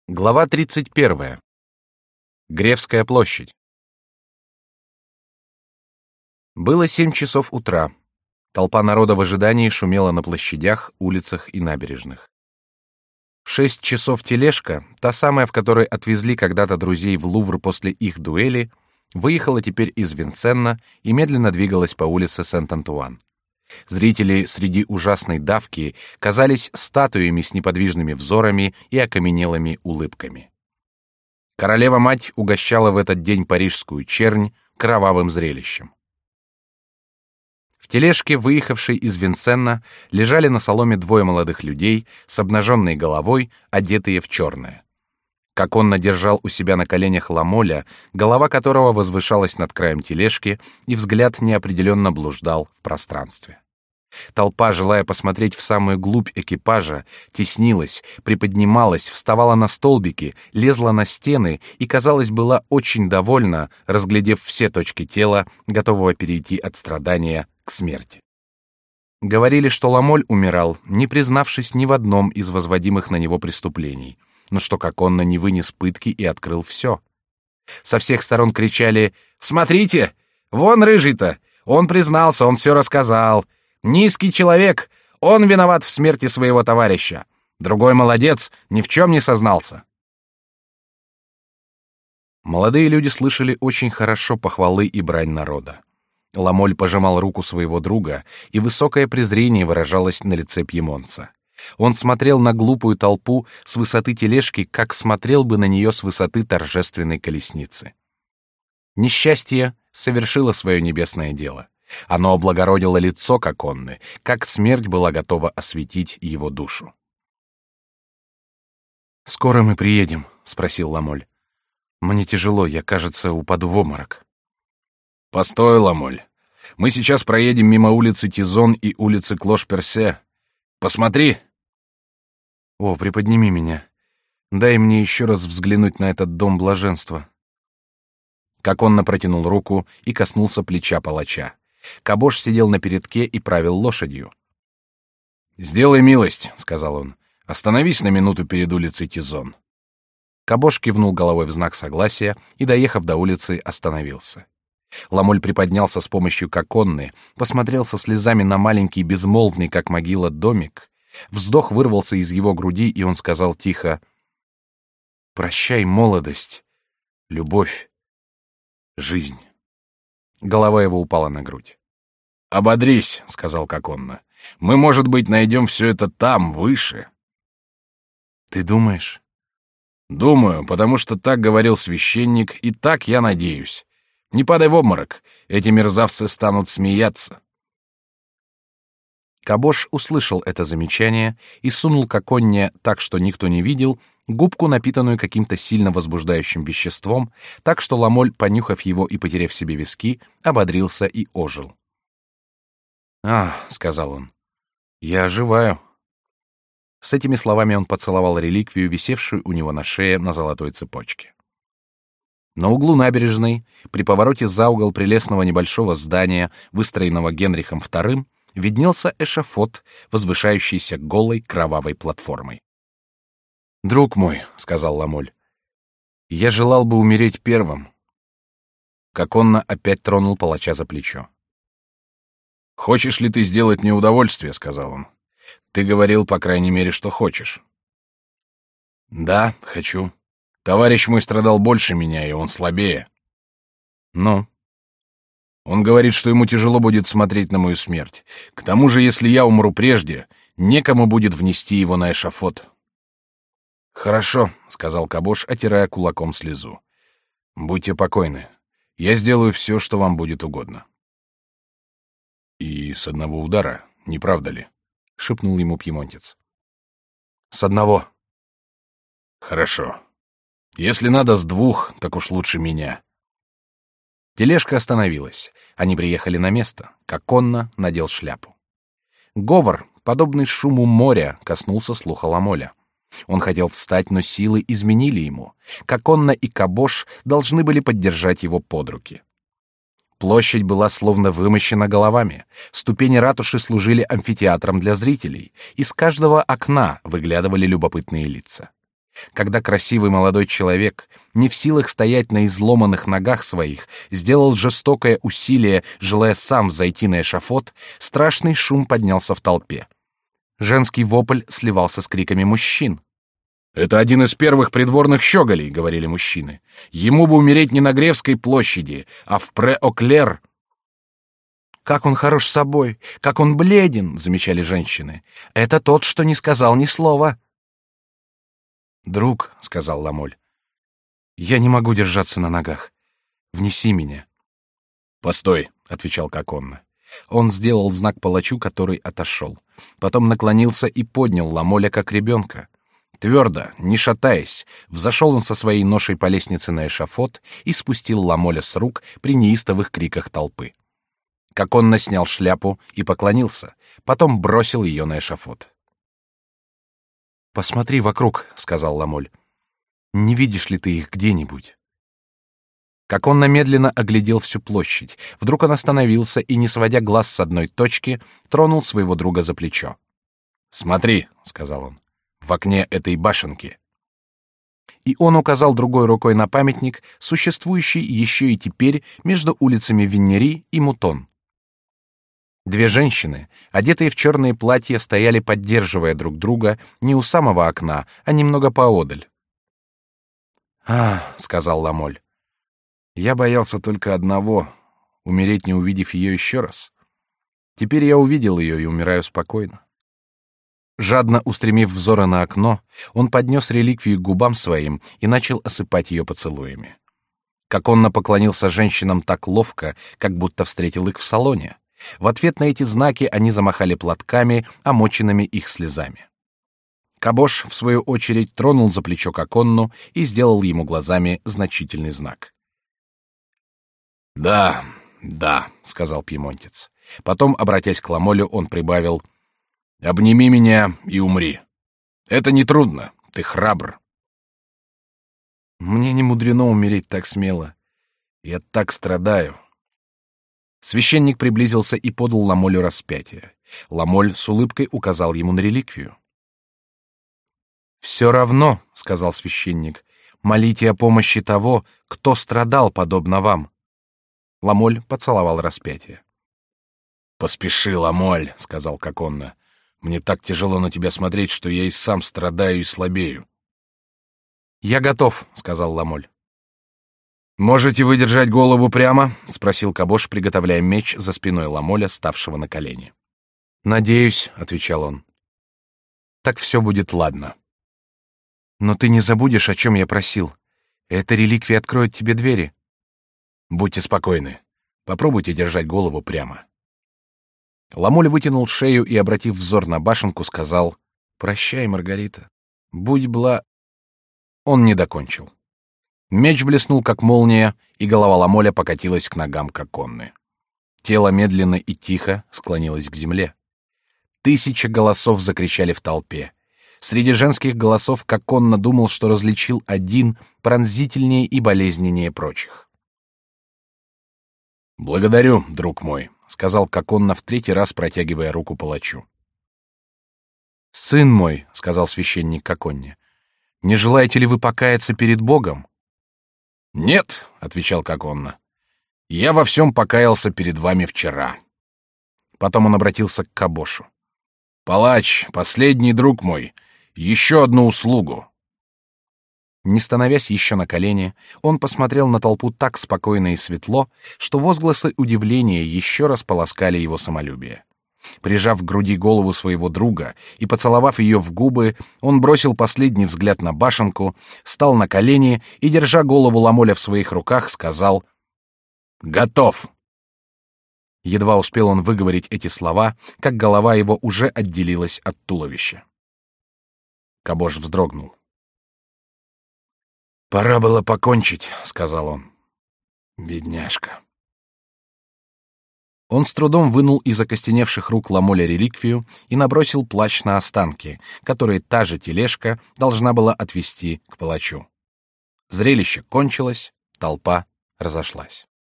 Глава 31. Гревская площадь. Было 7 часов утра. Толпа народа в ожидании шумела на площадях, улицах и набережных. В 6 часов тележка, та самая, в которой отвезли когда-то друзей в Лувр после их дуэли, выехала теперь из Винсенна и медленно двигалась по улице Сент-Антуан. Зрители среди ужасной давки казались статуями с неподвижными взорами и окаменелыми улыбками. Королева-мать угощала в этот день парижскую чернь кровавым зрелищем. В тележке, выехавшей из Винсенна, лежали на соломе двое молодых людей с обнаженной головой, одетые в черное. Коконна держал у себя на коленях Ламоля, голова которого возвышалась над краем тележки, и взгляд неопределенно блуждал в пространстве. Толпа, желая посмотреть в самую глубь экипажа, теснилась, приподнималась, вставала на столбики, лезла на стены и, казалось, была очень довольна, разглядев все точки тела, готового перейти от страдания к смерти. Говорили, что Ламоль умирал, не признавшись ни в одном из возводимых на него преступлений, но что Коконна не вынес пытки и открыл все. Со всех сторон кричали: «Смотрите! Вон рыжий-то! Он признался, он все рассказал! Низкий человек! Он виноват в смерти своего товарища! Другой молодец, ни в чем не сознался!» Молодые люди слышали очень хорошо похвалы и брань народа. Ламоль пожимал руку своего друга, и высокое презрение выражалось на лице пьемонца. Он смотрел на глупую толпу с высоты тележки, как смотрел бы на нее с высоты торжественной колесницы. Несчастье совершило свое небесное дело. Оно облагородило лицо Коконны, как смерть была готова осветить его душу. «Скоро мы приедем?» — спросил Ламоль. «Мне тяжело, я, кажется, упаду в обморок». «Постой, Ламоль. Мы сейчас проедем мимо улицы Тизон и улицы Клош-Персе. Посмотри!» «О, приподними меня. Дай мне еще раз взглянуть на этот дом блаженства». Коконна протянул руку и коснулся плеча палача. Кабош сидел на передке и правил лошадью. «Сделай милость», — сказал он. «Остановись на минуту перед улицей Тизон». Кабош кивнул головой в знак согласия и, доехав до улицы, остановился. Ламоль приподнялся с помощью Коконны, посмотрел со слезами на маленький, безмолвный, как могила, домик. Вздох вырвался из его груди, и он сказал тихо: «Прощай, молодость, любовь, жизнь». Голова его упала на грудь. «Ободрись», — сказал Коконна. «Мы, может быть, найдем все это там, выше». «Ты думаешь?» «Думаю, потому что так говорил священник, и так я надеюсь. Не падай в обморок, эти мерзавцы станут смеяться». Кабош услышал это замечание и сунул Коконне, так что никто не видел, губку, напитанную каким-то сильно возбуждающим веществом, так что Ламоль, понюхав его и потеряв себе виски, ободрился и ожил. «А, — сказал он, — я оживаю». С этими словами он поцеловал реликвию, висевшую у него на шее на золотой цепочке. На углу набережной, при повороте за угол прелестного небольшого здания, выстроенного Генрихом II, виднелся эшафот, возвышающийся голой кровавой платформой. «Друг мой, — сказал Ламоль, — я желал бы умереть первым». Коконна опять тронул палача за плечо. «Хочешь ли ты сделать мне удовольствие?» — сказал он. «Ты говорил, по крайней мере, что хочешь». «Да, хочу». «Товарищ мой страдал больше меня, и он слабее». «Ну?» «Он говорит, что ему тяжело будет смотреть на мою смерть. К тому же, если я умру прежде, некому будет внести его на эшафот». «Хорошо», — сказал Кабош, отирая кулаком слезу. «Будьте покойны. Я сделаю все, что вам будет угодно». «И с одного удара, не правда ли?» — шепнул ему пьемонтец. «С одного». «Хорошо. Если надо с двух, так уж лучше меня». Тележка остановилась. Они приехали на место. Коконна надел шляпу. Говор, подобный шуму моря, коснулся слуха Ламоля. Он хотел встать, но силы изменили ему. Коконна и Кабош должны были поддержать его под руки. Площадь была словно вымощена головами. Ступени ратуши служили амфитеатром для зрителей. Из каждого окна выглядывали любопытные лица. Когда красивый молодой человек, не в силах стоять на изломанных ногах своих, сделал жестокое усилие, желая сам взойти на эшафот, страшный шум поднялся в толпе. Женский вопль сливался с криками мужчин. «Это один из первых придворных щеголей», — говорили мужчины. «Ему бы умереть не на Гревской площади, а в Пре-Оклер». «Как он хорош собой, как он бледен», — замечали женщины. «Это тот, что не сказал ни слова». «Друг», — сказал Ламоль, — «я не могу держаться на ногах. Внеси меня». «Постой», — отвечал Коконно. Он сделал знак палачу, который отошел. Потом наклонился и поднял Ламоля как ребенка. Твердо, не шатаясь, взошел он со своей ношей по лестнице на эшафот и спустил Ламоля с рук при неистовых криках толпы. Коконно снял шляпу и поклонился, потом бросил ее на эшафот. «Посмотри вокруг», — сказал Ламоль. «Не видишь ли ты их где-нибудь?» Коконно медленно оглядел всю площадь. Вдруг он остановился и, не сводя глаз с одной точки, тронул своего друга за плечо. «Смотри», — сказал он, — «в окне этой башенки». И он указал другой рукой на памятник, существующий еще и теперь между улицами Веннери и Мутон. Две женщины, одетые в черные платья, стояли, поддерживая друг друга, не у самого окна, а немного поодаль. — сказал Ламоль, — я боялся только одного — умереть, не увидев ее еще раз. Теперь я увидел ее и умираю спокойно. Жадно устремив взоры на окно, он поднес реликвию к губам своим и начал осыпать ее поцелуями. Коконно поклонился женщинам так ловко, как будто встретил их в салоне. В ответ на эти знаки они замахали платками, омоченными их слезами. Кабош, в свою очередь, тронул за плечо Коконну и сделал ему глазами значительный знак. «Да, да», — сказал пьемонтец. Потом, обратясь к Ламолю, он прибавил: «Обними меня и умри. Это нетрудно, ты храбр». «Мне не мудрено умереть так смело. Я так страдаю». Священник приблизился и подал Ламолю распятие. Ламоль с улыбкой указал ему на реликвию. «Все равно, — сказал священник, — молите о помощи того, кто страдал подобно вам». Ламоль поцеловал распятие. «Поспеши, Ламоль, — сказал Коконно. Мне так тяжело на тебя смотреть, что я и сам страдаю и слабею». «Я готов, — сказал Ламоль». «Можете вы держать голову прямо?» — спросил Кабош, приготовляя меч за спиной Ламоля, ставшего на колени. «Надеюсь, — отвечал он. — Так все будет ладно. Но ты не забудешь, о чем я просил. Эта реликвия откроет тебе двери». «Будьте спокойны. Попробуйте держать голову прямо». Ламоль вытянул шею и, обратив взор на башенку, сказал: «Прощай, Маргарита. Будь Он не докончил. Меч блеснул, как молния, и голова Ламоля покатилась к ногам Коконны. Тело медленно и тихо склонилось к земле. 1000 голосов закричали в толпе. Среди женских голосов Коконно думал, что различил один, пронзительнее и болезненнее прочих. «Благодарю, друг мой», — сказал Коконно в третий раз, протягивая руку палачу. «Сын мой», — сказал священник Коконне, — «не желаете ли вы покаяться перед Богом?» «Нет», — отвечал Коконно, — «я во всем покаялся перед вами вчера». Потом он обратился к Кабошу. «Палач, последний друг мой, еще одну услугу». Не становясь еще на колени, он посмотрел на толпу так спокойно и светло, что возгласы удивления еще раз полоскали его самолюбие. Прижав к груди голову своего друга и поцеловав ее в губы, он бросил последний взгляд на башенку, встал на колени и, держа голову Ламоля в своих руках, сказал: «Готов!» Едва успел он выговорить эти слова, как голова его уже отделилась от туловища. Кабош вздрогнул. «Пора было покончить», — сказал он. «Бедняжка». Он с трудом вынул из окостеневших рук Ламоля реликвию и набросил плащ на останки, которые та же тележка должна была отвезти к палачу. Зрелище кончилось, толпа разошлась.